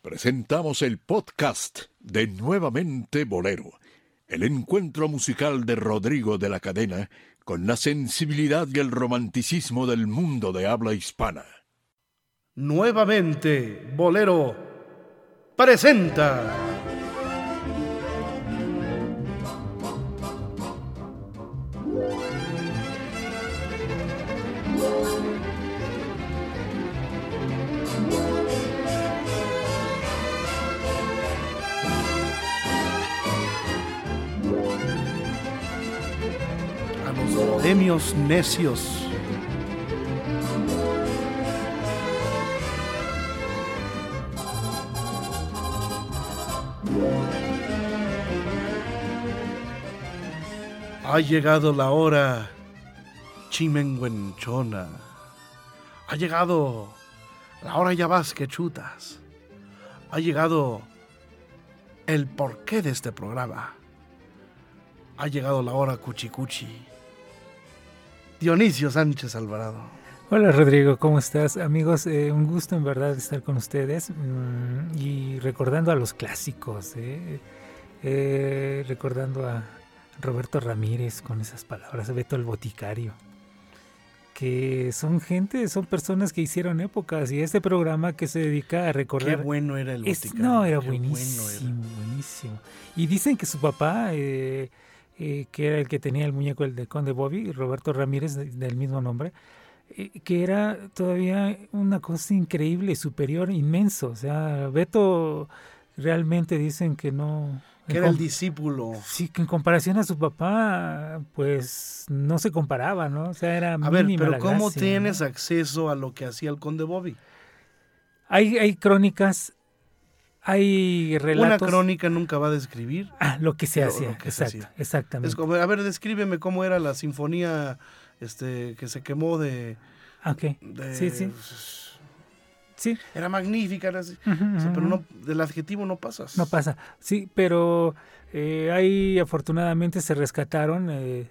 presentamos el podcast de Nuevamente Bolero, el encuentro musical de Rodrigo de la Cadena con la sensibilidad y el romanticismo del mundo de habla hispana. Nuevamente Bolero presenta a los bohemios necios. Ha llegado la hora chimenguenchona. Ha llegado la hora ya vas que chutas. Ha llegado el porqué de este programa. Ha llegado la hora cuchicuchi. Dionisio Sánchez Alvarado. Hola Rodrigo, ¿cómo estás? Amigos, un gusto en verdad estar con ustedes y recordando a los clásicos, recordando a Roberto Ramírez con esas palabras, Beto el Boticario, que son personas que hicieron épocas, y este programa que se dedica a recordar... Qué bueno era el Boticario. No, era buenísimo, buenísimo. Y dicen que su papá, que era el que tenía el muñeco el de Conde Bobby, Roberto Ramírez, del mismo nombre, que era todavía una cosa increíble, superior, inmenso. O sea, Beto realmente dicen que no... Que era el discípulo. Sí, que en comparación a su papá, pues no se comparaba, ¿no? O sea, era mínima. A ver, pero la ¿cómo gracia, tienes ¿no? acceso a lo que hacía el Conde Bobby? Hay crónicas, hay relatos. Una crónica nunca va a describir lo que se hacía, lo que se hacía. Exactamente. Es como, a ver, descríbeme cómo era la sinfonía que se quemó de... Okay. Sí. Sí. Era magnífica, era así. Pero no, del adjetivo no pasas. No pasa, sí, pero ahí afortunadamente se rescataron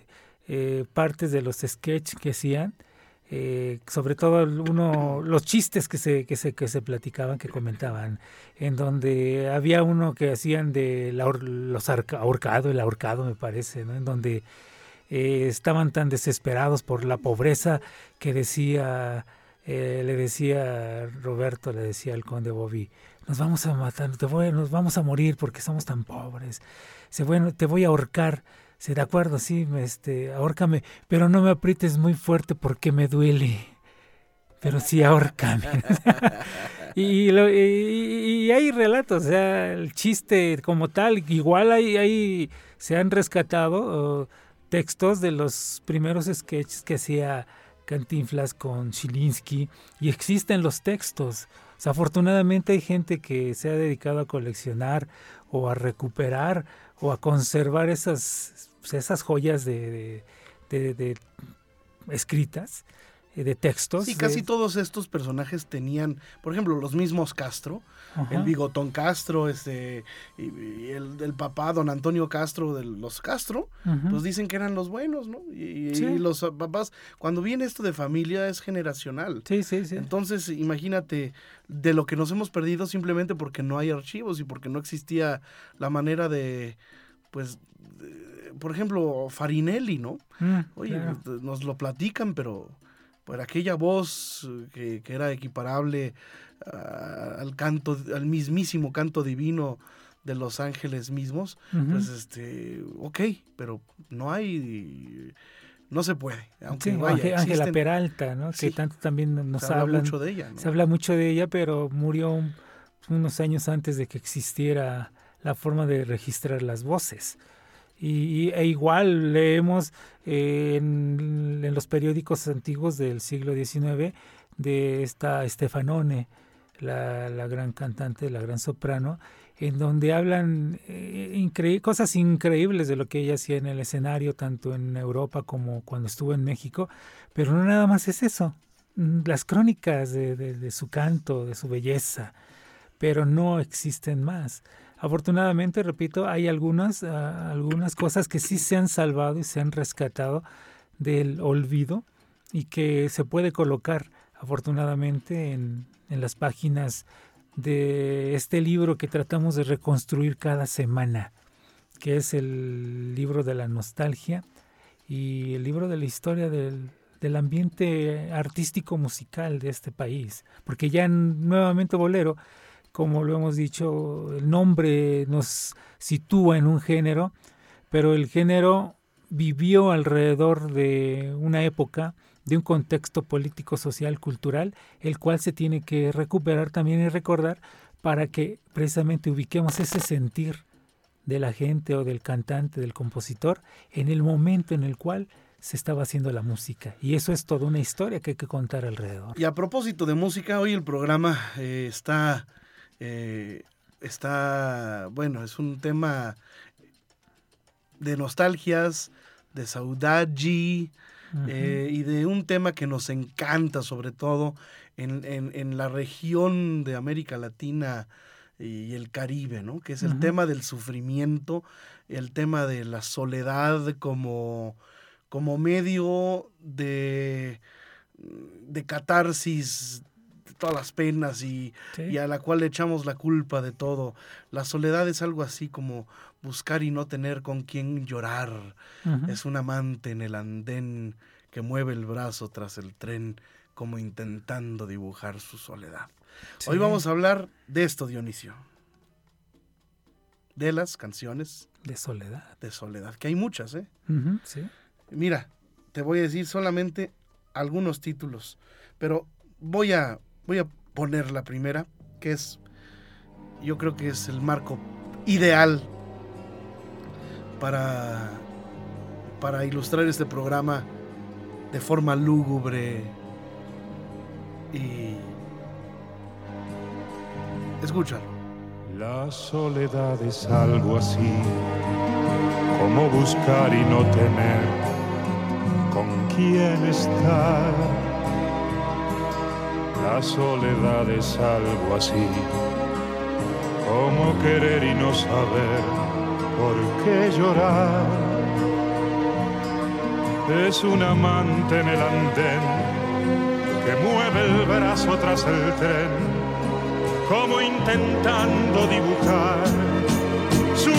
partes de los sketches que hacían, sobre todo los chistes que se platicaban, que comentaban, en donde había uno que hacían de el ahorcado me parece, ¿no? En donde estaban tan desesperados por la pobreza que le decía Roberto, le decía al Conde Bobby, nos vamos a matar, nos vamos a morir porque somos tan pobres. Dice, bueno, te voy a ahorcar. Dice, de acuerdo, sí, ahórcame, pero no me aprietes muy fuerte porque me duele. Pero sí, ahórcame. y hay relatos, o sea, el chiste como tal, igual ahí se han rescatado textos de los primeros sketches que hacía Cantinflas con Chilinsky, y existen los textos. O sea, afortunadamente hay gente que se ha dedicado a coleccionar o a recuperar o a conservar esas joyas de escritas, de textos. Sí, casi todos estos personajes tenían, por ejemplo, los mismos Castro, el Bigotón Castro, y el papá don Antonio Castro de los Castro, pues dicen que eran los buenos, ¿no? Y los papás, cuando viene esto de familia, es generacional. Sí. Entonces, imagínate de lo que nos hemos perdido simplemente porque no hay archivos y porque no existía la manera de, pues, por ejemplo, Farinelli, ¿no? Oye, claro. Nos lo platican, pero por aquella voz que era equiparable al mismísimo canto divino de los ángeles mismos, pues ok, pero no se puede, aunque vaya, Ángela Peralta, ¿no? Sí. Que tanto también nos se habla hablan, mucho de ella, ¿no? Se habla mucho de ella, pero murió unos años antes de que existiera la forma de registrar las voces. E igual leemos en los periódicos antiguos del siglo XIX de esta Stefanone, la gran cantante, la gran soprano, en donde hablan cosas increíbles de lo que ella hacía en el escenario, tanto en Europa como cuando estuvo en México. Pero no nada más es eso, las crónicas de su canto, de su belleza, pero no existen más. Afortunadamente, repito, hay algunas cosas que sí se han salvado y se han rescatado del olvido y que se puede colocar, afortunadamente, en las páginas de este libro que tratamos de reconstruir cada semana, que es el libro de la nostalgia y el libro de la historia del ambiente artístico musical de este país, porque ya nuevamente Bolero, como lo hemos dicho, el nombre nos sitúa en un género, pero el género vivió alrededor de una época, de un contexto político, social, cultural, el cual se tiene que recuperar también y recordar para que precisamente ubiquemos ese sentir de la gente o del cantante, del compositor, en el momento en el cual se estaba haciendo la música. Y eso es toda una historia que hay que contar alrededor. Y a propósito de música, hoy el programa está, bueno, es un tema de nostalgias, de saudade, y de un tema que nos encanta, sobre todo en la región de América Latina y el Caribe, ¿no? Que es el tema del sufrimiento, el tema de la soledad como medio de catarsis de todas las penas y a la cual le echamos la culpa de todo. La soledad es algo así como buscar y no tener con quién llorar. Es un amante en el andén que mueve el brazo tras el tren como intentando dibujar su soledad. Sí. Hoy vamos a hablar de esto, Dionisio. De las canciones de soledad. De soledad, que hay muchas, ¿eh? Sí. Mira, te voy a decir solamente algunos títulos, pero voy a poner la primera, que es, yo creo que es el marco ideal para ilustrar este programa de forma lúgubre y escúchalo. La soledad es algo así como buscar y no tener con quién estar. La soledad es algo así como querer y no saber por qué llorar. Es un amante en el andén que mueve el brazo tras el tren, como intentando dibujar su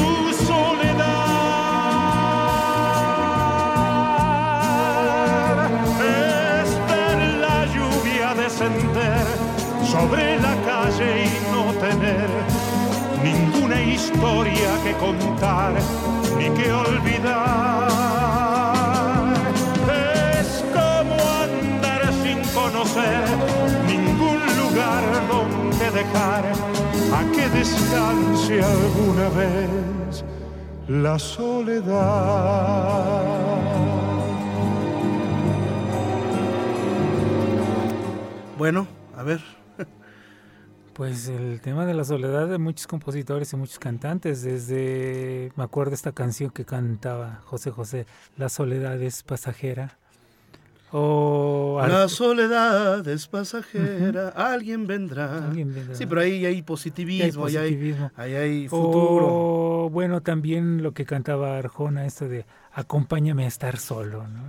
soledad. Es ver la lluvia descender sobre la calle y no tener ninguna historia que contar ni que olvidar. Es como andar sin conocer ningún lugar donde dejar a que descanse alguna vez la soledad. Bueno, a ver. Pues el tema de la soledad de muchos compositores y muchos cantantes, desde, me acuerdo esta canción que cantaba José José, La soledad es pasajera. La soledad es pasajera, alguien vendrá. Sí, pero ahí hay positivismo, ahí hay futuro. O bueno, también lo que cantaba Arjona, esto de acompáñame a estar solo, ¿no?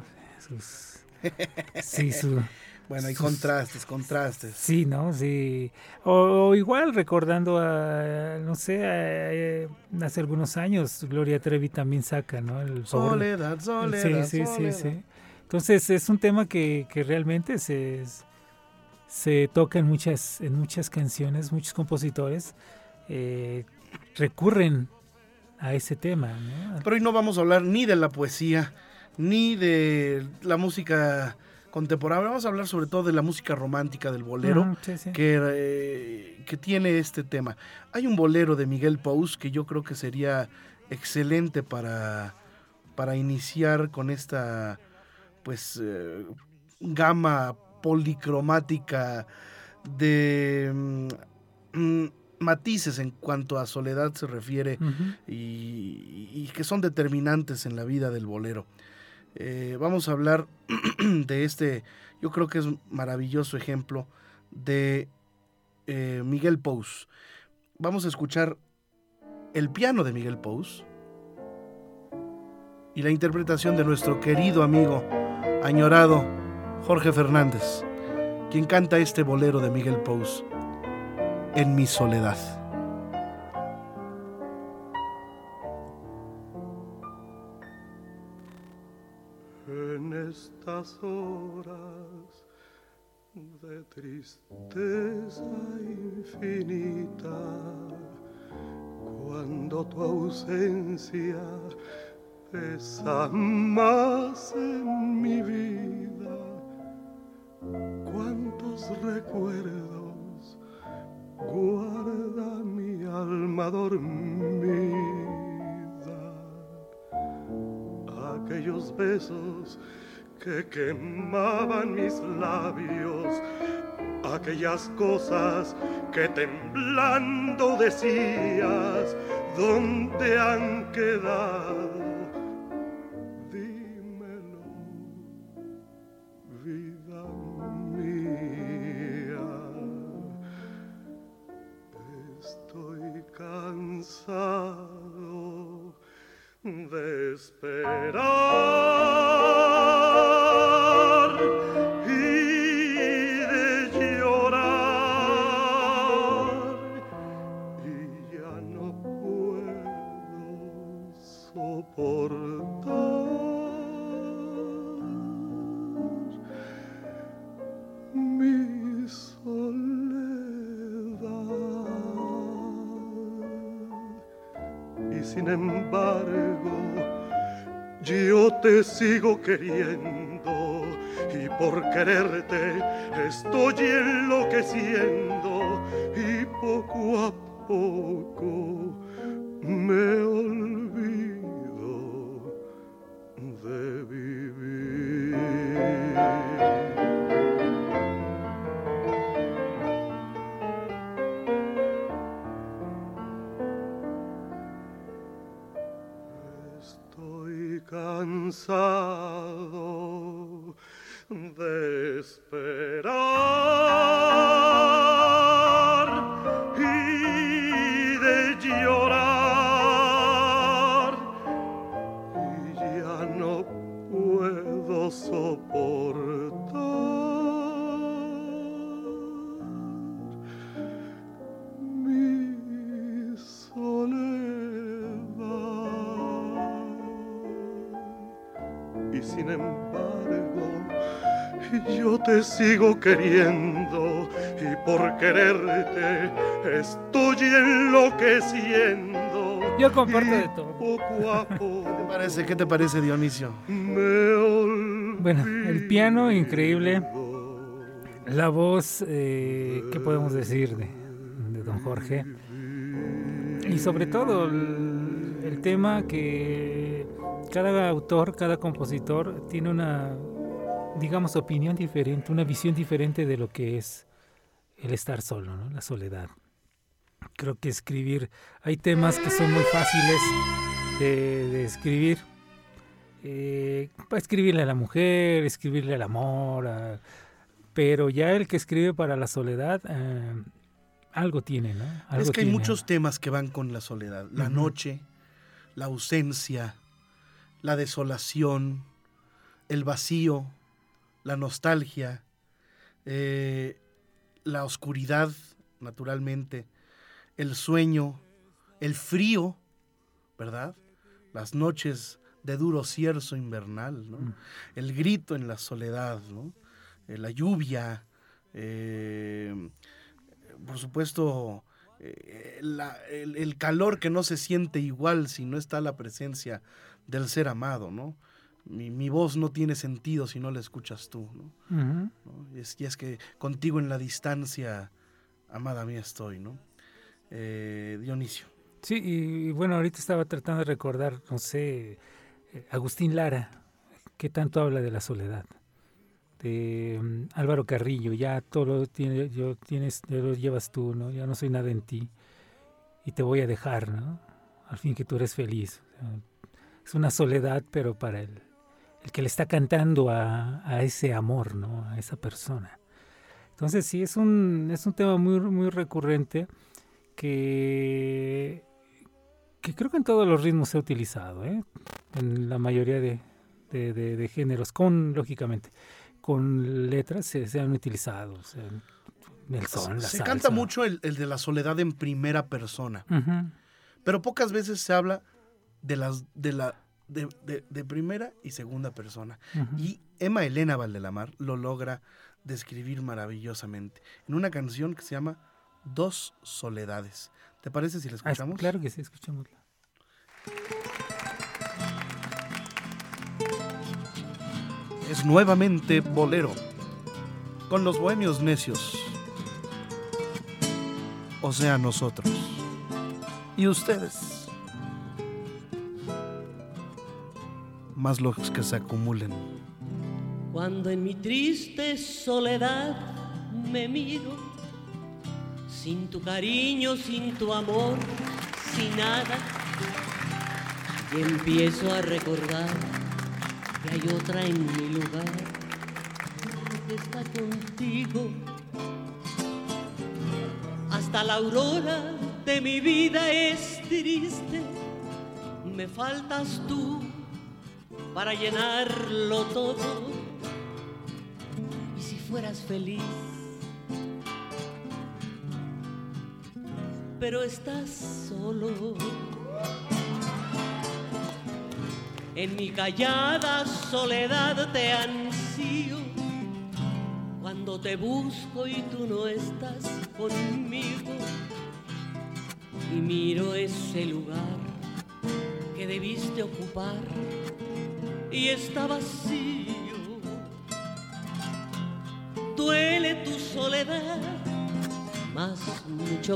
Bueno, hay contrastes. Sí, ¿no? Sí. O igual recordando no sé, hace algunos años Gloria Trevi también saca, ¿no? Soledad. Sí. Entonces es un tema que realmente se toca en muchas canciones, muchos compositores recurren a ese tema, ¿no? Pero hoy no vamos a hablar ni de la poesía, ni de la música contemporánea, vamos a hablar sobre todo de la música romántica, del bolero, que tiene este tema. Hay un bolero de Miguel Pous que yo creo que sería excelente para iniciar con esta gama policromática de matices en cuanto a soledad se refiere, y que son determinantes en la vida del bolero. Vamos a hablar de este, yo creo que es un maravilloso ejemplo de Miguel Pous. Vamos a escuchar el piano de Miguel Pous y la interpretación de nuestro querido amigo, añorado Jorge Fernández, quien canta este bolero de Miguel Pous. en mi soledad. En estas horas de tristeza infinita, cuando tu ausencia pesa más en mi vida, cuántos recuerdos guarda mi alma dormida. Aquellos besos que quemaban mis labios, aquellas cosas que temblando decías, ¿dónde han quedado? Dímelo, vida mía. Estoy cansado de esperar y de llorar, y ya no puedo soportar mi soledad. Y sin embargo, yo te sigo queriendo, y por quererte estoy enloqueciendo, y poco a poco me olvido de vivir. Estoy cansado de esperar y de llorar, y ya no puedo soportar mi soledad. Y sin embargo, yo te sigo queriendo, y por quererte estoy enloqueciendo. Yo comparto de todo. Poco a poco. ¿Qué te parece, Dionisio? Bueno, el piano increíble, la voz, ¿qué podemos decir de don Jorge? Y sobre todo el tema que cada autor, cada compositor tiene una, digamos, opinión diferente, una visión diferente de lo que es el estar solo, ¿no? La soledad. Creo que hay temas que son muy fáciles de escribir, para escribirle a la mujer, escribirle al amor, pero ya el que escribe para la soledad, algo tiene, ¿no? Algo es que hay tiene. muchos temas que van con la soledad, la noche, la ausencia, la desolación, el vacío, la nostalgia, la oscuridad, naturalmente, el sueño, el frío, ¿verdad? Las noches de duro cierzo invernal, ¿no? El grito en la soledad, ¿no? La lluvia, por supuesto, el calor que no se siente igual si no está la presencia del ser amado, ¿no? Mi voz no tiene sentido si no la escuchas tú, ¿no? ¿No? Y es que contigo en la distancia, amada mía, estoy, ¿no? Dionisio. Sí, y bueno, ahorita estaba tratando de recordar, no sé, Agustín Lara, que tanto habla de la soledad. De Álvaro Carrillo, ya todo lo llevas tú, ¿no? Ya no soy nada en ti y te voy a dejar, ¿no? Al fin que tú eres feliz. O sea, es una soledad, pero para el que le está cantando a ese amor, ¿no? A esa persona. Entonces sí, es un tema muy, muy recurrente que creo que en todos los ritmos se ha utilizado, en la mayoría de géneros, lógicamente, con letras se han utilizado. O sea, el son, la Se salsa. canta mucho el de la soledad en primera persona, pero pocas veces se habla de primera y segunda persona. Y Emma Elena Valdelamar lo logra describir maravillosamente en una canción que se llama Dos Soledades. ¿Te parece si la escuchamos? Claro que sí, escuchémosla. Es nuevamente Bolero, con los bohemios necios. O sea, nosotros. Y ustedes. Más los que se acumulen. Cuando en mi triste soledad me miro, sin tu cariño, sin tu amor, sin nada, y empiezo a recordar que hay otra en mi lugar, que está contigo. Hasta la aurora de mi vida es triste, me faltas tú para llenarlo todo. Y si fueras feliz, pero estás solo. En mi callada soledad te ansío, cuando te busco y tú no estás conmigo, y miro ese lugar que debiste ocupar y está vacío. Duele tu soledad, mucho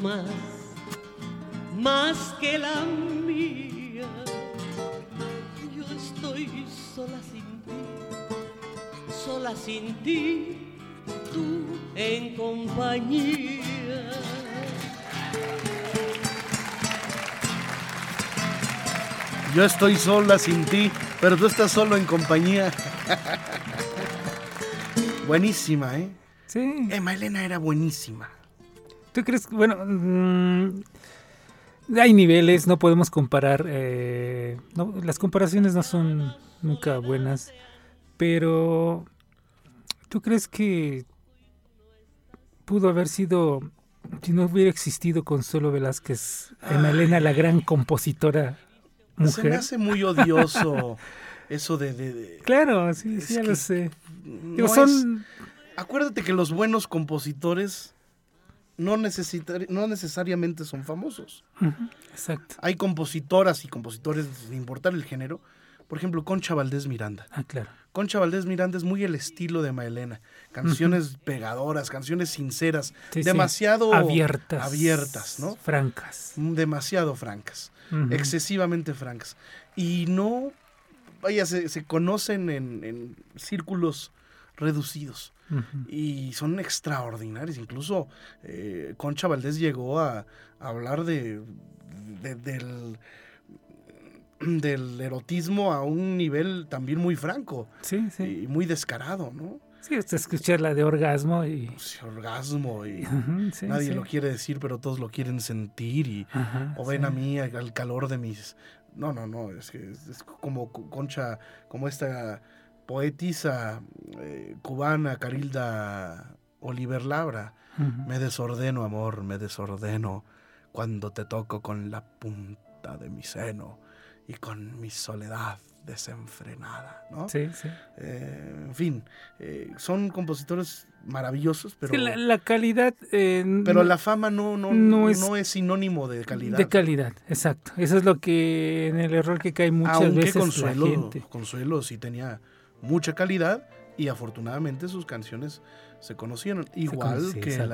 más que la mía. Yo estoy sola sin ti, tú en compañía. Yo estoy sola sin ti, pero tú estás solo en compañía. Buenísima, ¿eh? Sí. Emma Elena era buenísima. ¿Tú crees que, bueno, hay niveles, no podemos comparar, las comparaciones no son nunca buenas, pero ¿tú crees que pudo haber sido, si no hubiera existido Consuelo Velázquez, Emma Elena, la gran compositora mujer? Se me hace muy odioso eso de Claro, sí, ya lo sé. No acuérdate que los buenos compositores no necesariamente son famosos. Exacto. Hay compositoras y compositores, sin importar el género. Por ejemplo, Concha Valdés Miranda. Claro. Concha Valdés Miranda es muy el estilo de Emma Elena. Canciones pegadoras, canciones sinceras, demasiado abiertas, ¿no? Francas. Demasiado francas. Excesivamente francas. Y no, vaya, se conocen en círculos reducidos. Y son extraordinarios. Incluso Concha Valdés llegó a hablar del erotismo a un nivel también muy franco. Sí. Y muy descarado, ¿no? Sí, hasta escuchar la de Orgasmo y... Sí, Orgasmo y nadie lo quiere decir, pero todos lo quieren sentir y ven a mí al calor de mis... No, es que es como Concha, como esta poetisa cubana Carilda Oliver Labra. Me desordeno, amor, me desordeno cuando te toco con la punta de mi seno y con mi soledad desenfrenada, ¿no? Sí. En fin, son compositores maravillosos, pero... Es que la calidad... pero la fama no es sinónimo de calidad. De calidad, exacto. Eso es lo que, en el error que cae muchas veces la gente. Consuelo sí tenía mucha calidad y afortunadamente sus canciones se conocieron. Igual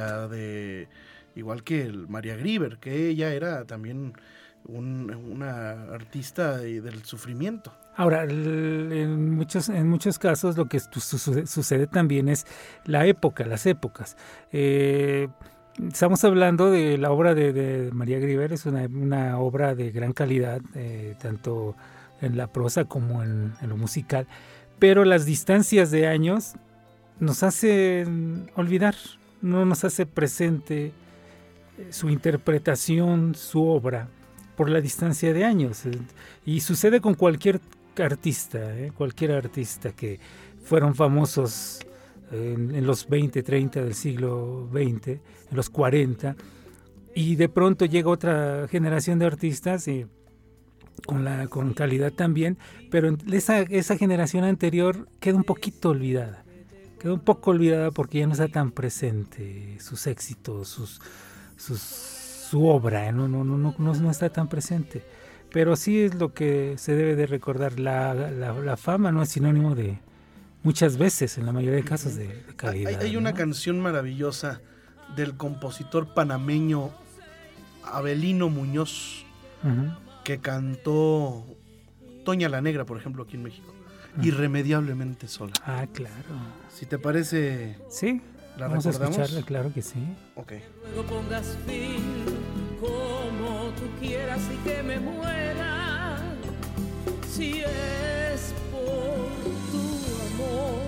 que el María Grieber, que ella era también una artista del sufrimiento. Ahora, en muchos casos lo que sucede también es las épocas. Estamos hablando de la obra de María Grieber, es una obra de gran calidad, tanto en la prosa como en lo musical, pero las distancias de años nos hacen olvidar, no nos hace presente su interpretación, su obra, por la distancia de años. Y sucede con cualquier artista que fueron famosos en los 20, 30 del siglo XX, en los 40, y de pronto llega otra generación de artistas con calidad también, pero esa generación anterior queda un poquito olvidada. Quedó un poco olvidada porque ya no está tan presente sus éxitos, su obra, no está tan presente. Pero sí es lo que se debe de recordar. La fama no es sinónimo de, muchas veces, en la mayoría de casos, de calidad. Hay una canción maravillosa del compositor panameño Avelino Muñoz, que cantó Toña la Negra, por ejemplo, aquí en México. Irremediablemente sola. Ah, claro. Si te parece, sí, ¿la vamos recordamos? a escucharla, claro que sí. Ok. Luego pongas fin como tú quieras y que me muera, si es por tu amor.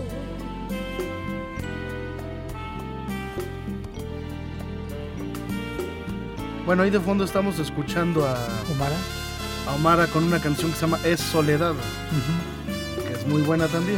Bueno, ahí de fondo estamos escuchando a Omara con una canción que se llama Es Soledad, que es muy buena también.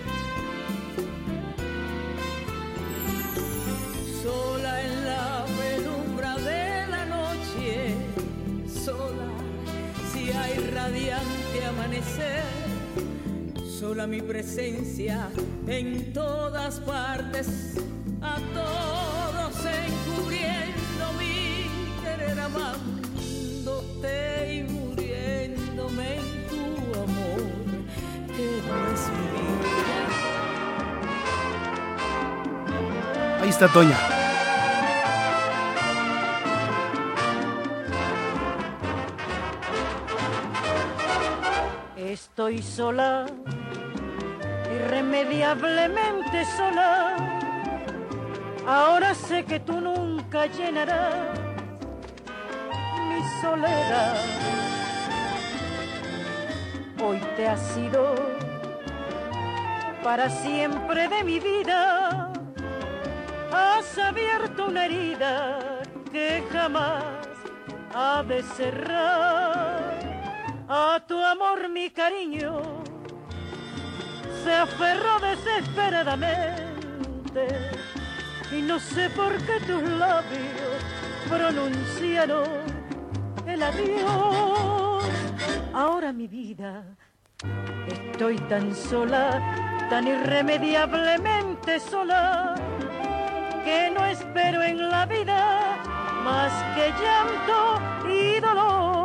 Sola en la penumbra de la noche, sola si hay radiante amanecer, sola mi presencia en todas partes, a todos encubriendo mi querer, amándote y muriéndome en tu amor, que no es mi vida. Ahí está Toña. Estoy sola, irremediablemente sola. Ahora sé que tú nunca llenarás mi soledad. Hoy te has ido para siempre de mi vida. Has abierto una herida que jamás ha de cerrar. A tu amor mi cariño se aferró desesperadamente, y no sé por qué tus labios pronunciaron el adiós. Ahora mi vida, estoy tan sola, tan irremediablemente sola, que no espero en la vida más que llanto y dolor.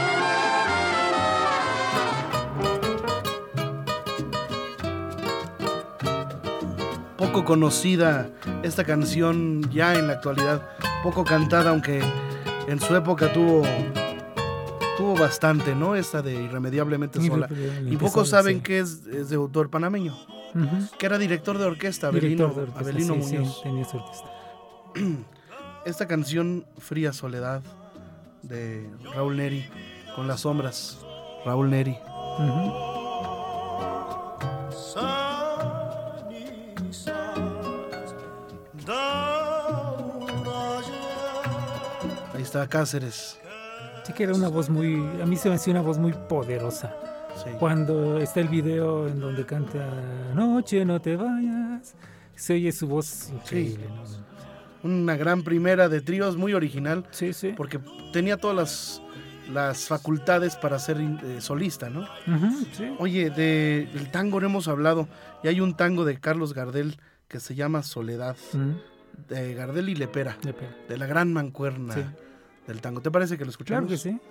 Poco conocida esta canción ya en la actualidad, poco cantada, aunque en su época tuvo bastante, ¿no? Esta de Irremediablemente Sola. Y pocos saben que es de autor panameño, que era director de orquesta, Avelino Muñoz. Sí, tenía su orquesta. Esta canción, Fría Soledad, de Raúl Neri, con Las Sombras, Raúl Neri. Ahí está Cáceres. Sí, que era una voz a mí se me hacía una voz muy poderosa. Sí. Cuando está el video en donde canta Noche, no te vayas, se oye su voz increíble, Sí. ¿no? Una gran primera de tríos, muy original, Sí. porque tenía todas las facultades para ser solista, ¿no? Sí. Oye, del tango no hemos hablado, y hay un tango de Carlos Gardel que se llama Soledad, de Gardel y Lepera, de la gran mancuerna del tango. ¿Te parece que lo escuchamos? Claro que sí.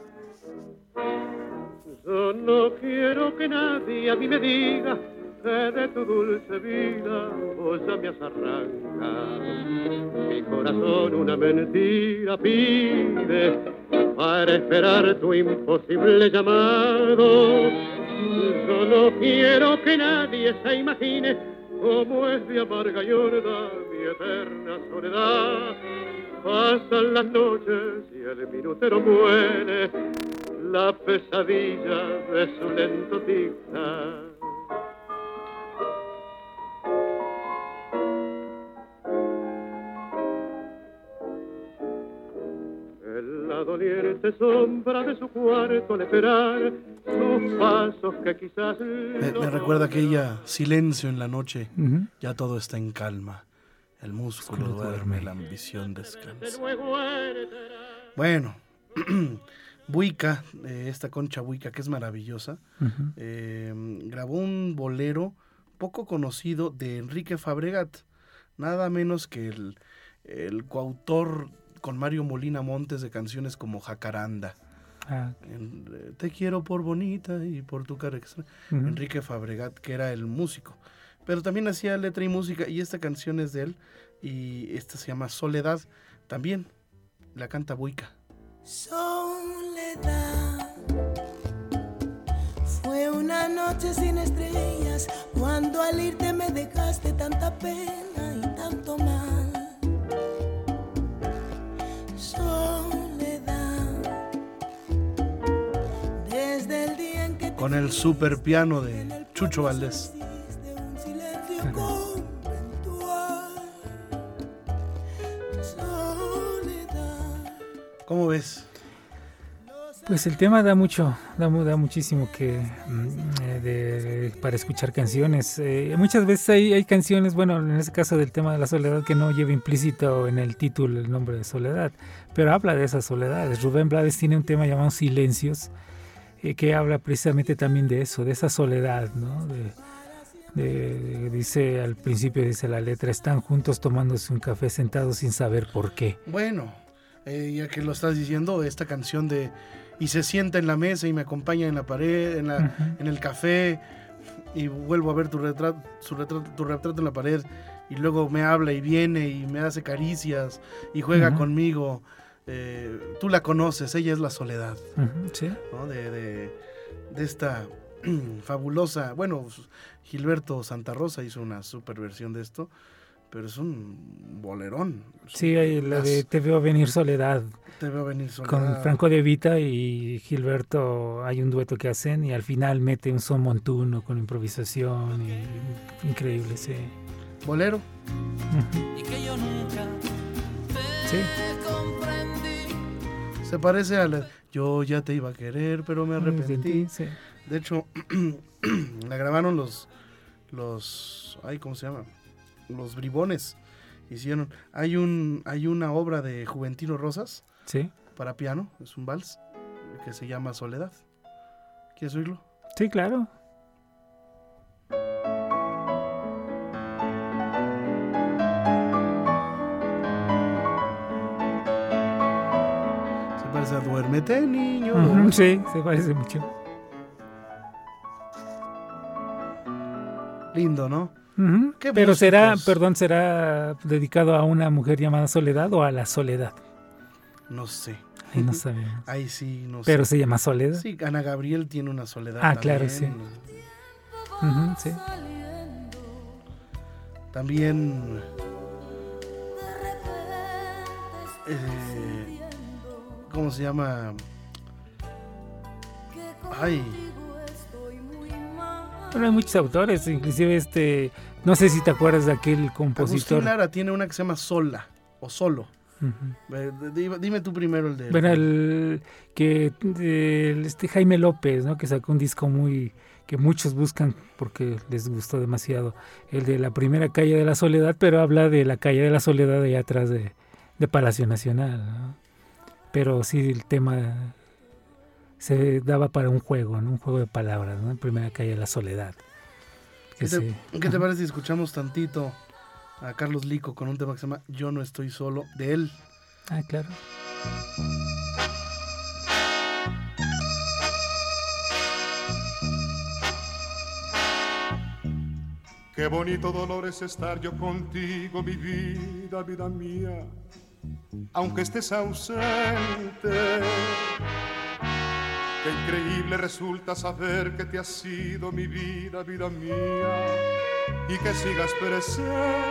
Yo no quiero que nadie a mí me diga que de tu dulce vida vos ya me has arrancado. Mi corazón una mentira pide para esperar tu imposible llamado. Yo no quiero que nadie se imagine cómo es de amarga y horda mi eterna soledad. Pasan las noches y el minutero muere, la pesadilla de su lento tic-tac. En la doliente vierte sombra de su cuarto al esperar sus pasos que quizás... Me recuerda aquella silencio en la noche, ya todo está en calma. El músculo duerme, la ambición descansa. Bueno, Buica, esta Concha Buica, que es maravillosa, grabó un bolero poco conocido de Enrique Fabregat, nada menos que el coautor con Mario Molina Montes de canciones como Jacaranda. Te quiero por bonita y por tu cara extra. Enrique Fabregat, que era el músico, pero también hacía letra y música, y esta canción es de él, y esta se llama Soledad, también la canta Buica. Soledad, fue una noche sin estrellas, cuando al irte me dejaste tanta pena y tanto mal. Soledad, desde el día en que con el super piano de Chucho Valdés. un silencio conventual. Soledad. ¿Cómo ves? Pues el tema da muchísimo para escuchar canciones. Muchas veces hay canciones, bueno, en este caso del tema de la soledad, que no lleva implícito en el título el nombre de soledad, pero habla de esas soledades. Rubén Blades tiene un tema llamado Silencios, que habla precisamente también de eso, de esa soledad, ¿no? Dice al principio, dice la letra, están juntos tomándose un café sentados sin saber por qué. Bueno, ya que lo estás diciendo, esta canción de y se sienta en la mesa y me acompaña en la pared, en el café, y vuelvo a ver tu retrato en la pared, y luego me habla y viene y me hace caricias y juega conmigo. Tú la conoces, ella es la soledad, ¿sí? ¿no? De esta fabulosa, bueno, Gilberto Santa Rosa hizo una super versión de esto, pero es un bolerón. Sí, hay la de Te veo venir soledad. Te veo venir soledad. Con Franco De Vita y Gilberto hay un dueto que hacen y al final mete un son montuno con improvisación y increíble, sí. Bolero. Y que yo nunca Sí. comprendí. Se parece a la Yo ya te iba a querer, pero me arrepentí. Sí. De hecho, la grabaron los ay, ¿cómo se llama? Los Bribones. Hicieron, hay una obra de Juventino Rosas, Sí. para piano, es un vals que se llama Soledad. ¿Quieres oírlo? Sí, claro. Se parece a Duérmete, niño. Sí, se parece mucho. Lindo, ¿no? ¿Qué Pero músicos? ¿será dedicado a una mujer llamada Soledad o a la soledad? No sé. Ahí no sabemos. Ahí sí, no sé. Pero se llama Soledad. Sí, Ana Gabriel tiene una soledad. Ah, también. claro, sí. Sí. También ¿cómo se llama? Ay, Bueno, hay muchos autores, inclusive no sé si te acuerdas de aquel compositor. Agustín Lara tiene una que se llama Sola o Solo. Dime tú primero el de... Bueno, Jaime López, ¿no? Que sacó un disco que muchos buscan porque les gustó demasiado, el de La Primera Calle de la Soledad, pero habla de la calle de la Soledad allá atrás de Palacio Nacional, ¿no? Pero sí, el tema se daba para un juego, ¿no? Un juego de palabras, ¿no? Primera Calle de la Soledad. ¿Qué te parece si escuchamos tantito a Carlos Lico con un tema que se llama Yo no estoy solo, de él? Ah, claro. Qué bonito dolor es estar yo contigo, mi vida, vida mía, aunque estés ausente. Qué increíble resulta saber que te has sido mi vida, vida mía, y que sigas presente.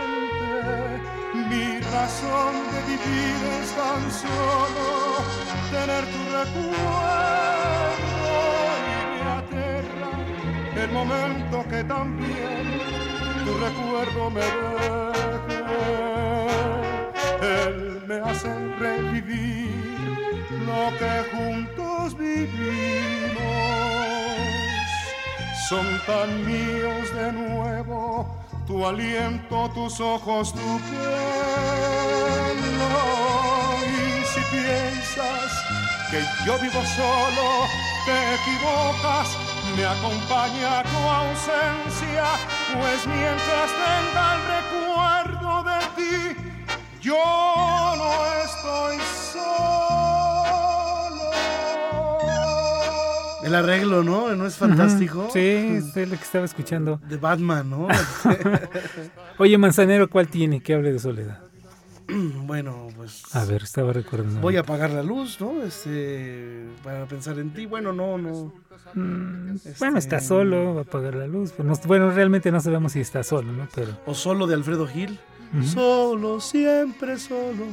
Mi razón de vivir es tan solo tener tu recuerdo, y me aterra el momento que también tu recuerdo me deje. Él me hace revivir lo que juntos vivimos. Son tan míos de nuevo, tu aliento, tus ojos, tu pelo. Y si piensas que yo vivo solo, te equivocas, me acompaña tu ausencia, pues mientras tenga el recuerdo de ti, yo no estoy solo. El arreglo, ¿no? ¿No es fantástico? Sí, es lo que estaba escuchando. De Batman, ¿no? Oye, Manzanero, ¿cuál tiene que hable de soledad? Bueno, pues... A ver, estaba recordando. Voy a apagar la luz, ¿no? Para pensar en ti. Bueno, no. Bueno, está solo, va a apagar la luz. Bueno, realmente no sabemos si está solo, ¿no? Pero... O Solo de Alfredo Gil. Solo, siempre solo.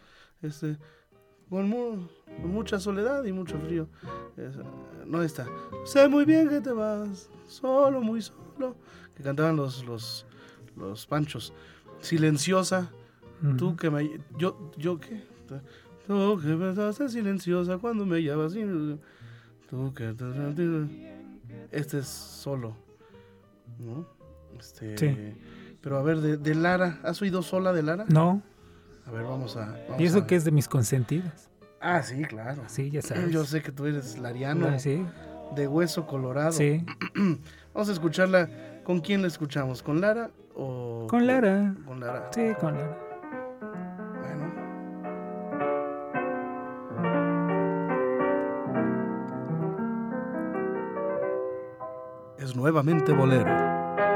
Con mucha soledad y mucho frío. No está. Sé muy bien que te vas, solo, muy solo. Que cantaban los Panchos. Silenciosa. Tú que me... ¿Yo qué? Tú que me haces silenciosa cuando me llamas. Tú que... Este es Solo, ¿no? Sí. Pero a ver, de Lara, ¿has oído Sola de Lara? No. A ver, vamos ¿Y eso que es de mis consentidas? Ah, sí, claro. Sí, ya sabes. Yo sé que tú eres lariano. Ah, sí. De hueso colorado. Sí. Vamos a escucharla. ¿Con quién la escuchamos? ¿Con Lara o...? Con Lara. Con Lara. Sí, con Lara. Bueno. Es nuevamente bolero.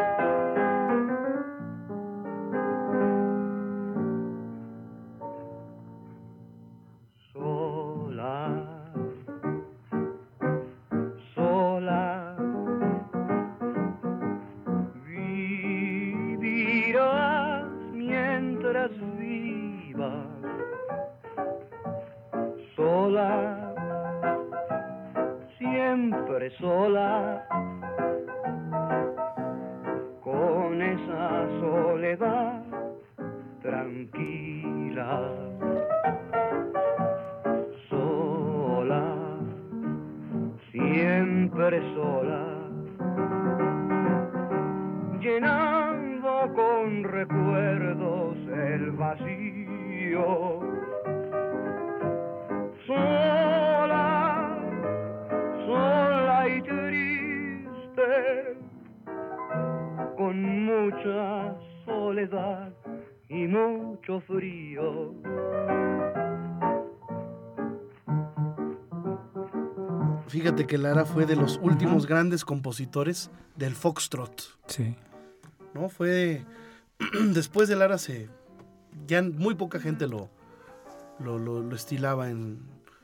Fíjate que Lara fue de los últimos grandes compositores del foxtrot. Sí. ¿No? Fue... Después de Lara ya muy poca gente lo estilaba en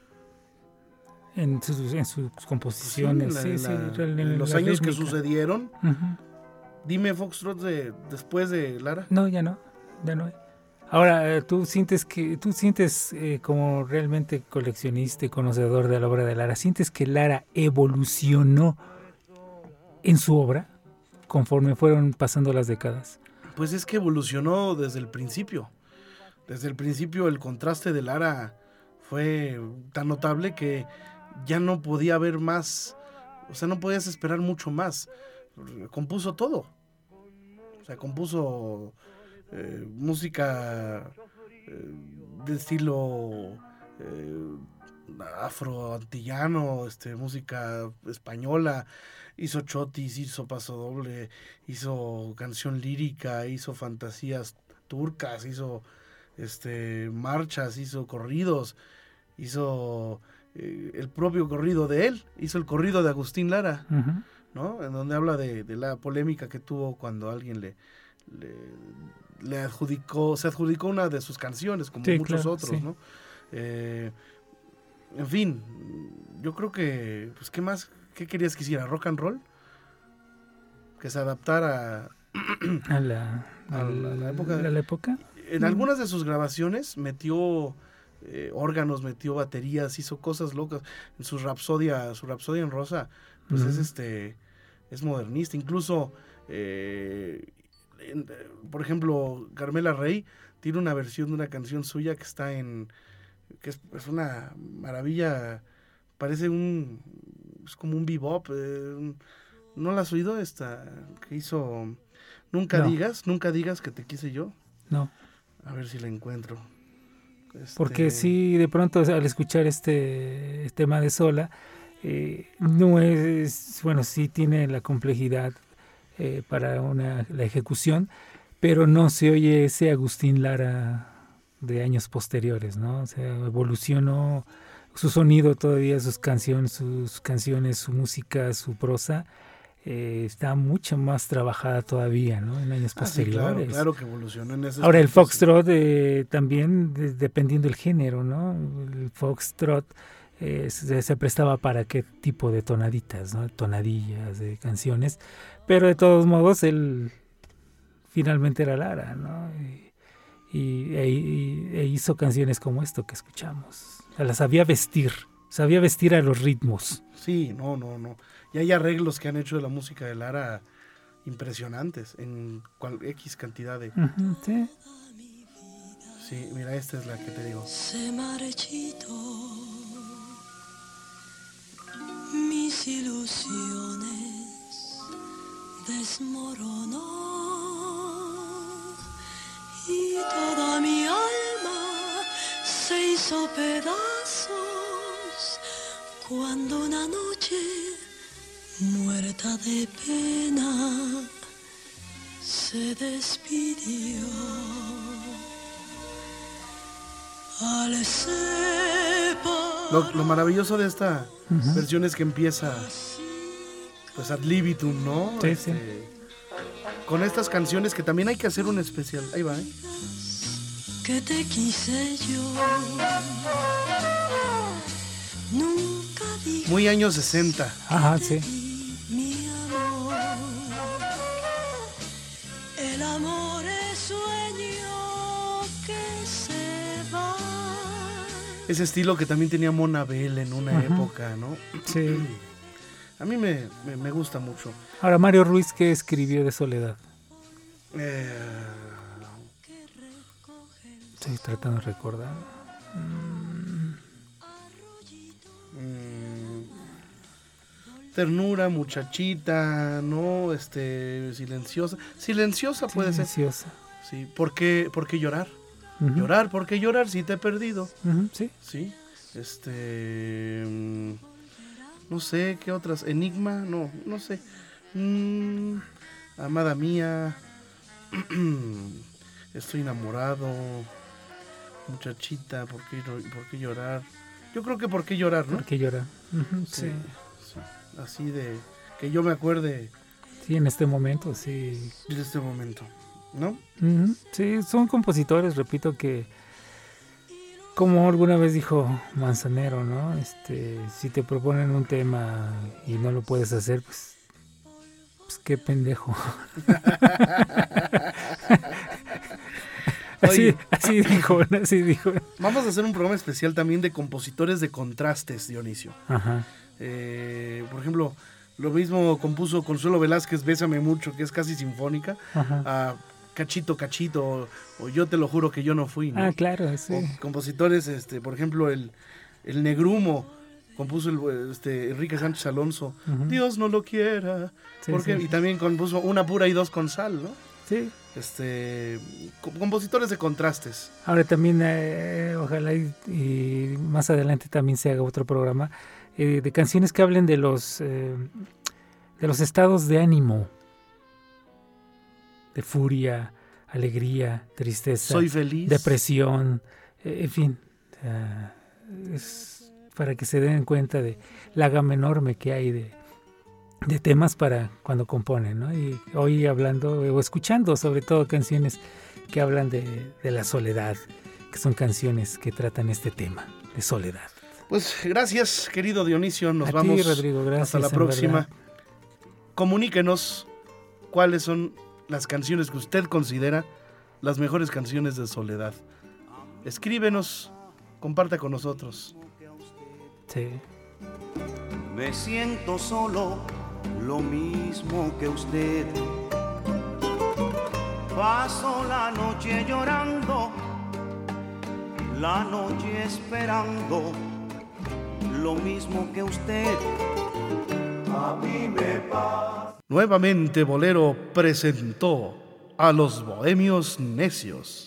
sus composiciones. En los años rítmica que sucedieron. Dime, foxtrot después de Lara. No, ya no hay. Ahora, ¿tú sientes como realmente coleccionista y conocedor de la obra de Lara, sientes que Lara evolucionó en su obra conforme fueron pasando las décadas? Pues es que evolucionó desde el principio. Desde el principio el contraste de Lara fue tan notable que ya no podía haber más, o sea, no podías esperar mucho más. Compuso todo. O sea, compuso... música de estilo afro-antillano, música española, hizo chotis, hizo pasodoble, hizo canción lírica, hizo fantasías turcas, hizo marchas, hizo corridos, hizo el propio corrido de él, hizo el corrido de Agustín Lara, ¿no? En donde habla de la polémica que tuvo cuando alguien se adjudicó una de sus canciones, como sí, muchos otros, sí. ¿No? En fin, yo creo que, pues, ¿qué querías que hiciera? ¿Rock and roll? Que se adaptara a la época. En algunas de sus grabaciones metió órganos, metió baterías, hizo cosas locas. En su Rapsodia en Rosa, pues es modernista. Incluso por ejemplo, Carmela Rey tiene una versión de una canción suya que está en que es una maravilla, parece es como un bebop. ¿No la has oído esta que hizo Nunca digas que te quise yo? No. A ver si la encuentro. Porque sí, de pronto al escuchar este tema de Sola, no es, bueno, sí tiene la complejidad para la ejecución, pero no se oye ese Agustín Lara de años posteriores, ¿no? O sea, evolucionó su sonido todavía, sus canciones, su música, su prosa, está mucho más trabajada todavía, ¿no? En años posteriores. Sí, claro que evolucionó en ese. Ahora el foxtrot también, dependiendo del género, ¿no? El foxtrot se prestaba para qué tipo de tonaditas, ¿no? Tonadillas de canciones, pero de todos modos él finalmente era Lara, ¿no? E hizo canciones como esto que escuchamos. O sea, las sabía vestir a los ritmos. Sí, no. Y hay arreglos que han hecho de la música de Lara impresionantes en X cantidad de... Uh-huh, sí. Sí, mira, esta es la que te digo. Se marchitó mis ilusiones, desmoronó y toda mi alma se hizo pedazos cuando una noche, muerta de pena, se despidió. Lo maravilloso de esta versión es que empieza pues ad libitum, ¿no? Sí. Con estas canciones que también hay que hacer un especial. Ahí va, Que te quise yo. Nunca dije. Muy años 60. Ajá, sí. Mi amor. El amor es sueño que se va. Ese estilo que también tenía Mona Bell en una época, ¿no? Sí. A mí me gusta mucho. Ahora, Mario Ruiz, ¿qué escribió de Soledad? Estoy tratando de recordar. Ternura, muchachita, ¿no? Silenciosa. Silenciosa puede ser. Silenciosa. Sí. ¿Por qué llorar? Uh-huh. Llorar, ¿por qué llorar si te he perdido? Uh-huh, sí. Sí. No sé, ¿qué otras? Enigma, no sé. Amada mía. Estoy enamorado. Muchachita, ¿por qué llorar? Yo creo que ¿por qué llorar, no? ¿Por qué llorar? Uh-huh, sí. Así de que yo me acuerde. Sí, en este momento, sí. En este momento, ¿no? Uh-huh, sí, son compositores, repito, que como alguna vez dijo Manzanero, ¿no? Si te proponen un tema y no lo puedes hacer, pues qué pendejo. Así dijo. Vamos a hacer un programa especial también de compositores de contrastes, Dionisio. Ajá. Por ejemplo, lo mismo compuso Consuelo Velázquez, Bésame Mucho, que es casi sinfónica. Ajá. A Cachito, o Yo te lo juro que yo no fui, ¿no? Ah, claro, sí. O compositores, por ejemplo, el Negrumo, compuso Enrique Sánchez Alonso, uh-huh. Dios no lo quiera, sí. Y también compuso Una pura y dos con sal, ¿no? Sí. Compositores de contrastes. Ahora también, ojalá y más adelante también se haga otro programa de canciones que hablen de los estados de ánimo, de furia, alegría, tristeza, soy feliz, depresión, en fin, es para que se den cuenta de la gama enorme que hay de temas para cuando componen, ¿no? Y hoy hablando o escuchando sobre todo canciones que hablan de la soledad, que son canciones que tratan este tema de soledad. Pues gracias, querido Dionisio, nos a vamos ti, Rodrigo, gracias, hasta la próxima. Comuníquenos cuáles son las canciones que usted considera las mejores canciones de soledad. Escríbenos, comparta con nosotros. Sí. Me siento solo, lo mismo que usted. Paso la noche llorando, la noche esperando lo mismo que usted. A mí me pasa. Nuevamente Bolero presentó a los Bohemios Necios.